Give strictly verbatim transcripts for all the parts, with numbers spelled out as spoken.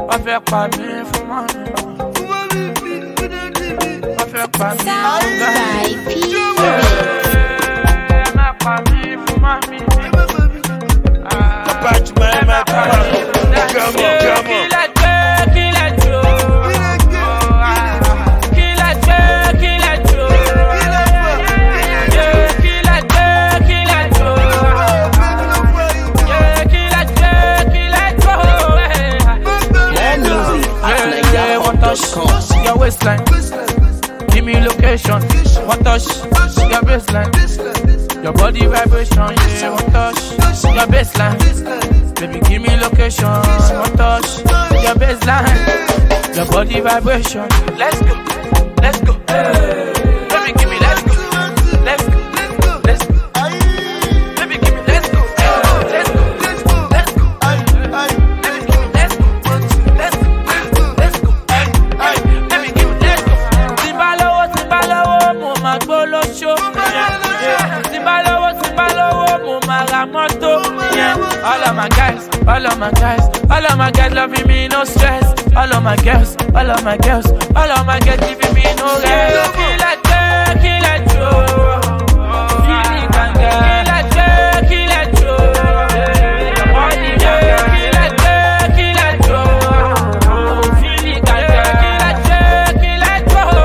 wọ́n fẹ́ pa mí fún mọ́mí. Wọ́n fẹ́ pa mí fún dájú. Ẹ má pa mí fún mọ́mí. Apache man, my papa. Come on, come on. Your waistline, give me location. One touch, your baseline. Your body vibration, yeah. One touch, your baseline. Baby, give me location. One touch, your baseline. Your body vibration. Let's go, let's go. Baby, give me let's go, let's go, let's go. Baby, give me let's go, let's go, let's go, let's go. All of my guys, all of my guys, all of my guys loving me, no stress. All of my girls, all of my girls, all of my girls giving me no rest. Kill a Joe, kill a Joe. Kill a Joe, kill a Joe. Kill a Joe, kill a Joe. Kill a Joe, kill a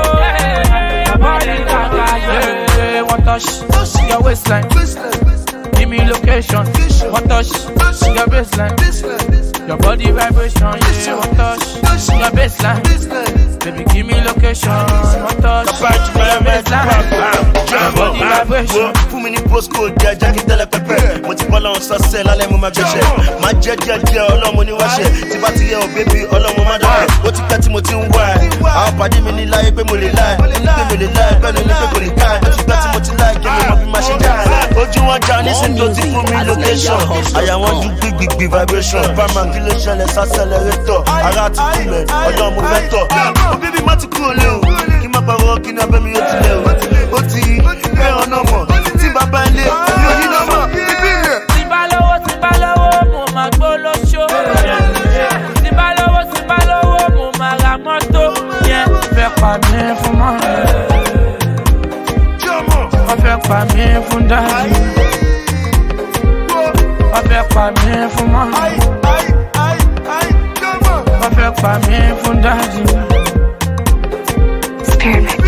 Joe. One touch, your waistline. Give me location, one touch, your baseline. Your body vibration, yeah, one touch, your baseline. Baby, give me location, one touch, your baseline. Your body vibration. Fún mi ní postcode jẹ́ jẹ́ kí tẹ́lẹ̀ pẹ́pẹ́. Mo ti bọ́ lọ́wọ́ sọ́sẹ́ lálẹ́ mo máa gbẹ́sẹ̀. Má jẹ́ jẹ́ jẹ́ ọlọ́mọ oníwáṣẹ́. Tí bá ti yẹ ò bébí ọlọ́mọ má dọ̀kẹ́. Ó ti pẹ́ tí mo ti ń wá ẹ̀. Àwọn pàdé mi ní láyé pé mo lè láì. Ní pé mo lè láì bẹ́ẹ̀ ni ní pé kò lè ká ẹ̀. Ó ti pẹ́ tí mo ti láì kí mo mọ bí má ṣe já ẹ̀. Ojú wọn já nísìnyí tó ti fún mi location. Àyà wọn ju gbígbígbí vibration. Bàmà kí ló ṣẹlẹ̀ sásẹ̀lẹ̀rétọ̀. Ara ti kúlẹ̀ ọlọ́mọ fẹ́ tọ̀. Ó bébí má ti kúrò lé o. Kí má pàrọ̀ kí ní abẹ́ mi ó ti lẹ̀ o. Ó ti fẹ́ ọ̀nà mọ̀. Tí bàbá ilé mi ò ní nọ́mọ̀. Tí bá lọ́wọ́, tí bá lọ́wọ́, mo máa gbó lóṣó. Tí bá lọ́wọ́, tí bá lọ́wọ́, mo máa ra mọ́tò. Wọ́n fẹ́ pa mí fún mọ́mí. Wọ́n fẹ́ pa mí fún dájú. Wọ́n fẹ́ pa mí fún mọ́mí. Wọ́n fẹ́ pa mí fún dájú.